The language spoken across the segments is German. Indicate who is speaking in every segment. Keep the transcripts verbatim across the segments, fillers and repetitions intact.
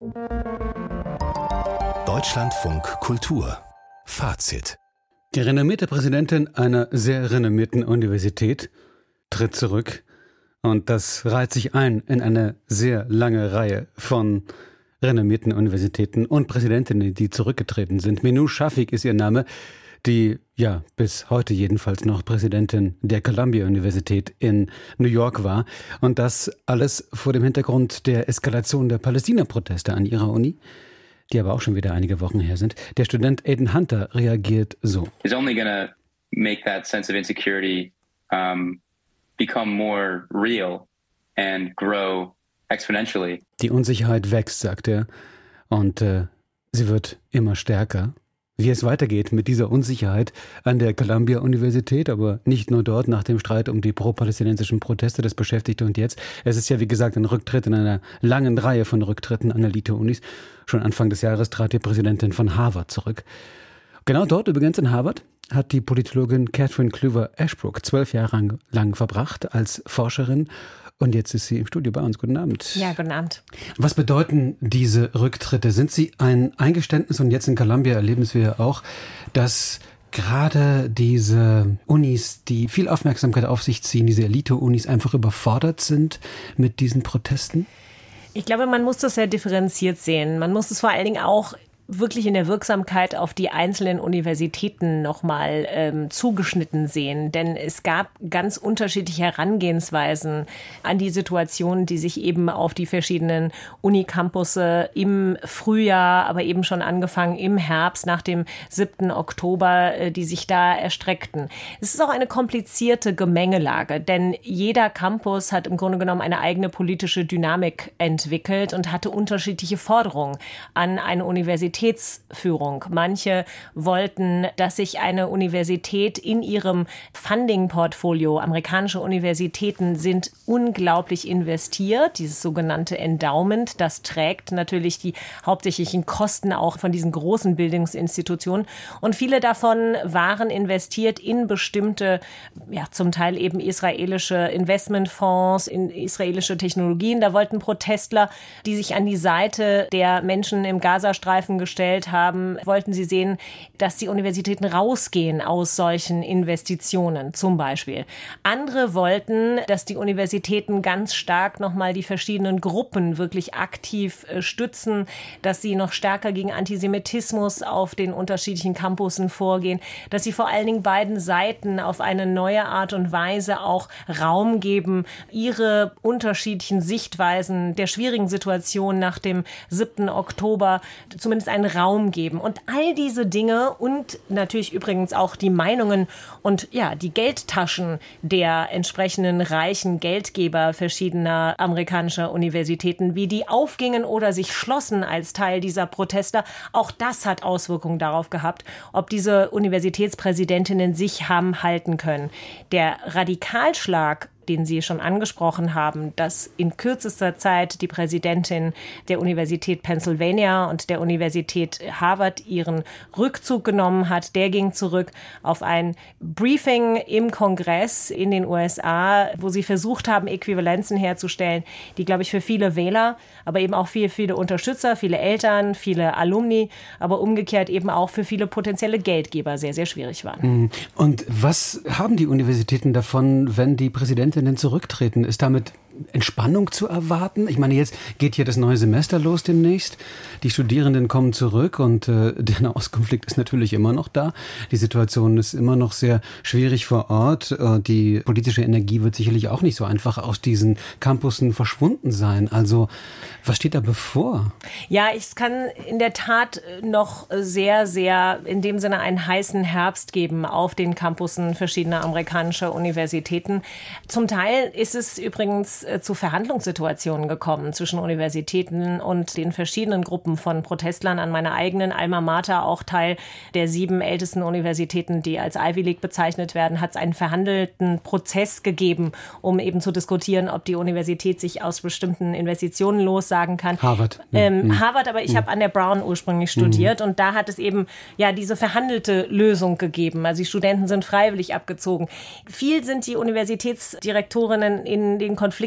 Speaker 1: Deutschlandfunk Kultur. Fazit.
Speaker 2: Die renommierte Präsidentin einer sehr renommierten Universität tritt zurück. Und das reiht sich ein in eine sehr lange Reihe von renommierten Universitäten und Präsidentinnen, die zurückgetreten sind. Minouche Shafik ist ihr Name, die ja bis heute jedenfalls noch Präsidentin der Columbia-Universität in New York war. Und das alles vor dem Hintergrund der Eskalation der Palästina-Proteste an ihrer Uni, die aber auch schon wieder einige Wochen her sind. Der Student Aiden Hunter reagiert so.
Speaker 3: It's only gonna make that sense of insecurity um, become more real and grow exponentially.
Speaker 2: Die Unsicherheit wächst, sagt er, und äh, sie wird immer stärker. Wie es weitergeht mit dieser Unsicherheit an der Columbia-Universität, aber nicht nur dort nach dem Streit um die pro-palästinensischen Proteste, das beschäftigt uns jetzt. Es ist ja, wie gesagt, ein Rücktritt in einer langen Reihe von Rücktritten an Elite-Unis. Schon Anfang des Jahres trat die Präsidentin von Harvard zurück. Genau dort übrigens in Harvard hat die Politologin Catherine Cleaver Ashbrook zwölf Jahre lang verbracht als Forscherin. Und jetzt ist sie im Studio bei uns. Guten Abend.
Speaker 4: Ja, guten Abend.
Speaker 2: Was bedeuten diese Rücktritte? Sind sie ein Eingeständnis? Und jetzt in Columbia erleben wir ja auch, dass gerade diese Unis, die viel Aufmerksamkeit auf sich ziehen, diese Elite-Unis einfach überfordert sind mit diesen Protesten?
Speaker 4: Ich glaube, man muss das sehr differenziert sehen. Man muss es vor allen Dingen auch wirklich in der Wirksamkeit auf die einzelnen Universitäten nochmal ähm, zugeschnitten sehen. Denn es gab ganz unterschiedliche Herangehensweisen an die Situation, die sich eben auf die verschiedenen Unicampusse im Frühjahr, aber eben schon angefangen im Herbst nach dem siebten Oktober, äh, die sich da erstreckten. Es ist auch eine komplizierte Gemengelage, denn jeder Campus hat im Grunde genommen eine eigene politische Dynamik entwickelt und hatte unterschiedliche Forderungen an eine Universität. Universitätsführung. Manche wollten, dass sich eine Universität in ihrem Funding-Portfolio, amerikanische Universitäten sind unglaublich investiert, dieses sogenannte Endowment, das trägt natürlich die hauptsächlichen Kosten auch von diesen großen Bildungsinstitutionen. Und viele davon waren investiert in bestimmte, ja zum Teil eben israelische Investmentfonds, in israelische Technologien. Da wollten Protestler, die sich an die Seite der Menschen im Gazastreifen gestellt haben, wollten sie sehen, dass die Universitäten rausgehen aus solchen Investitionen zum Beispiel. Andere wollten, dass die Universitäten ganz stark nochmal die verschiedenen Gruppen wirklich aktiv äh, stützen, dass sie noch stärker gegen Antisemitismus auf den unterschiedlichen Campussen vorgehen, dass sie vor allen Dingen beiden Seiten auf eine neue Art und Weise auch Raum geben, ihre unterschiedlichen Sichtweisen der schwierigen Situation nach dem siebten Oktober zumindest einen Raum geben. Und all diese Dinge und natürlich übrigens auch die Meinungen und ja, die Geldtaschen der entsprechenden reichen Geldgeber verschiedener amerikanischer Universitäten, wie die aufgingen oder sich schlossen als Teil dieser Proteste, auch das hat Auswirkungen darauf gehabt, ob diese Universitätspräsidentinnen sich haben halten können. Der Radikalschlag, den Sie schon angesprochen haben, dass in kürzester Zeit die Präsidentin der Universität Pennsylvania und der Universität Harvard ihren Rückzug genommen hat, der ging zurück auf ein Briefing im Kongress in den U S A, wo sie versucht haben, Äquivalenzen herzustellen, die, glaube ich, für viele Wähler, aber eben auch für viele Unterstützer, viele Eltern, viele Alumni, aber umgekehrt eben auch für viele potenzielle Geldgeber sehr, sehr schwierig waren.
Speaker 2: Und was haben die Universitäten davon, wenn die Präsidentin zurücktreten? Ist damit Entspannung zu erwarten? Ich meine, jetzt geht hier das neue Semester los demnächst. Die Studierenden kommen zurück und äh, der Nahostkonflikt ist natürlich immer noch da. Die Situation ist immer noch sehr schwierig vor Ort. Äh, die politische Energie wird sicherlich auch nicht so einfach aus diesen Campussen verschwunden sein. Also, was steht da bevor?
Speaker 4: Ja, es kann in der Tat noch sehr, sehr in dem Sinne einen heißen Herbst geben auf den Campussen verschiedener amerikanischer Universitäten. Zum Teil ist es übrigens zu Verhandlungssituationen gekommen zwischen Universitäten und den verschiedenen Gruppen von Protestlern. An meiner eigenen Alma Mater, auch Teil der sieben ältesten Universitäten, die als Ivy League bezeichnet werden, hat es einen verhandelten Prozess gegeben, um eben zu diskutieren, ob die Universität sich aus bestimmten Investitionen lossagen kann.
Speaker 2: Harvard.
Speaker 4: Ähm,
Speaker 2: mhm.
Speaker 4: Harvard, aber ich mhm. habe an der Brown ursprünglich studiert mhm. und da hat es eben ja diese verhandelte Lösung gegeben. Also die Studenten sind freiwillig abgezogen. Viel sind die Universitätsdirektorinnen in den Konflikten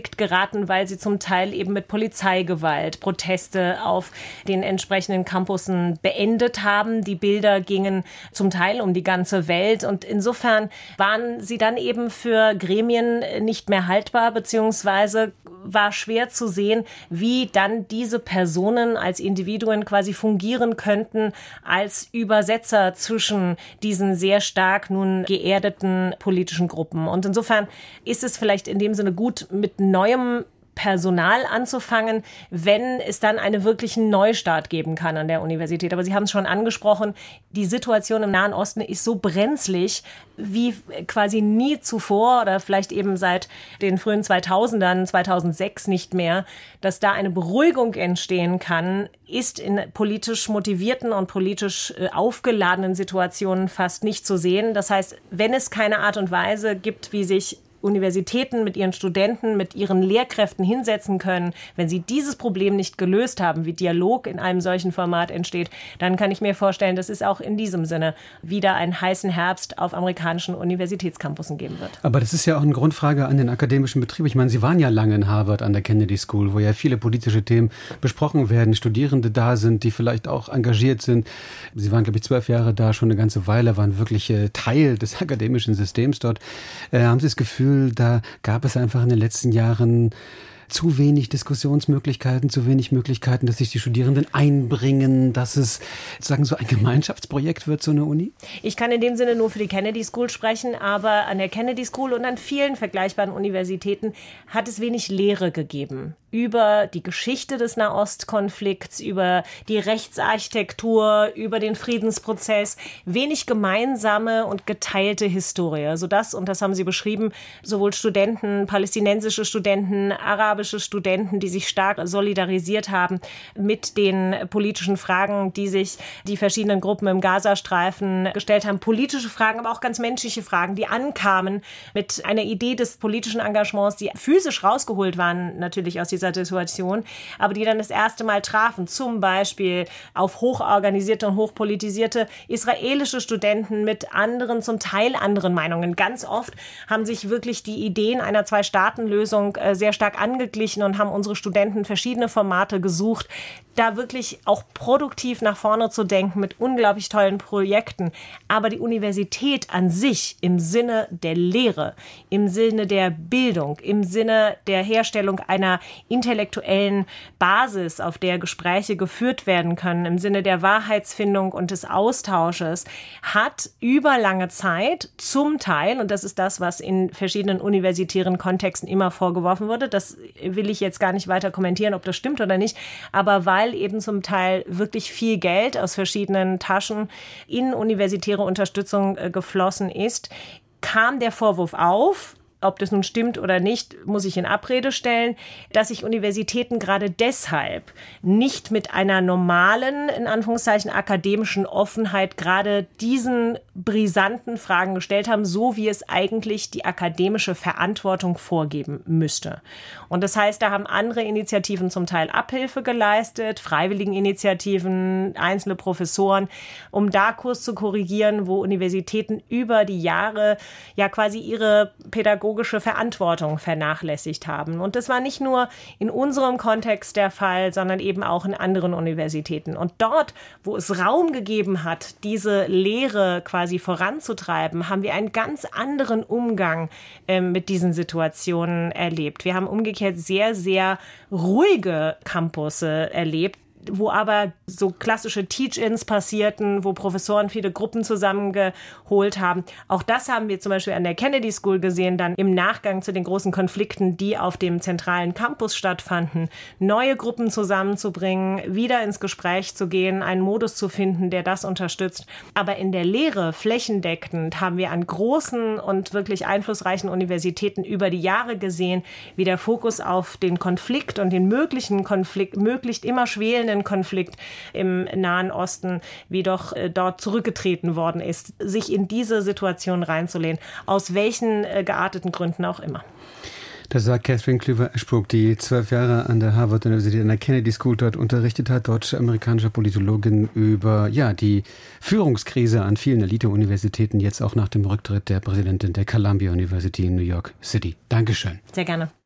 Speaker 4: Konflikt geraten, weil sie zum Teil eben mit Polizeigewalt Proteste auf den entsprechenden Campussen beendet haben. Die Bilder gingen zum Teil um die ganze Welt und insofern waren sie dann eben für Gremien nicht mehr haltbar, beziehungsweise war schwer zu sehen, wie dann diese Personen als Individuen quasi fungieren könnten als Übersetzer zwischen diesen sehr stark nun geerdeten politischen Gruppen. Und insofern ist es vielleicht in dem Sinne gut, mit neuem Personal anzufangen, wenn es dann einen wirklichen Neustart geben kann an der Universität. Aber Sie haben es schon angesprochen, die Situation im Nahen Osten ist so brenzlig wie quasi nie zuvor oder vielleicht eben seit den frühen zweitausendern, zweitausendsechs nicht mehr, dass da eine Beruhigung entstehen kann, ist in politisch motivierten und politisch aufgeladenen Situationen fast nicht zu sehen. Das heißt, wenn es keine Art und Weise gibt, wie sich Universitäten mit ihren Studenten, mit ihren Lehrkräften hinsetzen können, wenn sie dieses Problem nicht gelöst haben, wie Dialog in einem solchen Format entsteht, dann kann ich mir vorstellen, dass es auch in diesem Sinne wieder einen heißen Herbst auf amerikanischen Universitätscampussen geben wird.
Speaker 2: Aber das ist ja auch eine Grundfrage an den akademischen Betrieb. Ich meine, Sie waren ja lange in Harvard an der Kennedy School, wo ja viele politische Themen besprochen werden, Studierende da sind, die vielleicht auch engagiert sind. Sie waren, glaube ich, zwölf Jahre da, schon eine ganze Weile, waren wirklich Teil des akademischen Systems dort. Äh, haben Sie das Gefühl, da gab es einfach in den letzten Jahren zu wenig Diskussionsmöglichkeiten, zu wenig Möglichkeiten, dass sich die Studierenden einbringen, dass es sozusagen so ein Gemeinschaftsprojekt wird, so eine Uni?
Speaker 4: Ich kann in dem Sinne nur für die Kennedy School sprechen, aber an der Kennedy School und an vielen vergleichbaren Universitäten hat es wenig Lehre gegeben über die Geschichte des Nahostkonflikts, über die Rechtsarchitektur, über den Friedensprozess, wenig gemeinsame und geteilte Historie, sodass, und das haben Sie beschrieben, sowohl Studenten, palästinensische Studenten, arabische Studenten, die sich stark solidarisiert haben mit den politischen Fragen, die sich die verschiedenen Gruppen im Gazastreifen gestellt haben, politische Fragen, aber auch ganz menschliche Fragen, die ankamen mit einer Idee des politischen Engagements, die physisch rausgeholt waren, natürlich aus dieser Situation, aber die dann das erste Mal trafen, zum Beispiel auf hochorganisierte und hochpolitisierte israelische Studenten mit anderen, zum Teil anderen Meinungen. Ganz oft haben sich wirklich die Ideen einer Zwei-Staaten-Lösung sehr stark angeglichen und haben unsere Studenten verschiedene Formate gesucht, da wirklich auch produktiv nach vorne zu denken mit unglaublich tollen Projekten. Aber die Universität an sich im Sinne der Lehre, im Sinne der Bildung, im Sinne der Herstellung einer intellektuellen Basis, auf der Gespräche geführt werden können, im Sinne der Wahrheitsfindung und des Austausches, hat über lange Zeit zum Teil, und das ist das, was in verschiedenen universitären Kontexten immer vorgeworfen wurde, das will ich jetzt gar nicht weiter kommentieren, ob das stimmt oder nicht, aber weil eben zum Teil wirklich viel Geld aus verschiedenen Taschen in universitäre Unterstützung äh, geflossen ist, kam der Vorwurf auf, ob das nun stimmt oder nicht, muss ich in Abrede stellen, dass sich Universitäten gerade deshalb nicht mit einer normalen, in Anführungszeichen, akademischen Offenheit gerade diesen brisanten Fragen gestellt haben, so wie es eigentlich die akademische Verantwortung vorgeben müsste. Und das heißt, da haben andere Initiativen zum Teil Abhilfe geleistet, Freiwilligeninitiativen, einzelne Professoren, um da Kurs zu korrigieren, wo Universitäten über die Jahre ja quasi ihre pädagogische Verantwortung vernachlässigt haben. Und das war nicht nur in unserem Kontext der Fall, sondern eben auch in anderen Universitäten. Und dort, wo es Raum gegeben hat, diese Lehre quasi voranzutreiben, haben wir einen ganz anderen Umgang äh, mit diesen Situationen erlebt. Wir haben umgekehrt sehr, sehr ruhige Campusse erlebt, wo aber so klassische Teach-ins passierten, wo Professoren viele Gruppen zusammengeholt haben. Auch das haben wir zum Beispiel an der Kennedy School gesehen, dann im Nachgang zu den großen Konflikten, die auf dem zentralen Campus stattfanden, neue Gruppen zusammenzubringen, wieder ins Gespräch zu gehen, einen Modus zu finden, der das unterstützt. Aber in der Lehre flächendeckend haben wir an großen und wirklich einflussreichen Universitäten über die Jahre gesehen, wie der Fokus auf den Konflikt und den möglichen Konflikt, möglichst immer schwelenden Konflikt im Nahen Osten, wie doch äh, dort zurückgetreten worden ist, sich in diese Situation reinzulehnen, aus welchen äh, gearteten Gründen auch immer.
Speaker 2: Das sagt Catherine Kluwer-Ashbrook, die zwölf Jahre an der Harvard-Universität an der Kennedy School dort unterrichtet hat, deutsch-amerikanische Politologin, über ja die Führungskrise an vielen Elite-Universitäten, jetzt auch nach dem Rücktritt der Präsidentin der Columbia University in New York City. Dankeschön.
Speaker 4: Sehr gerne.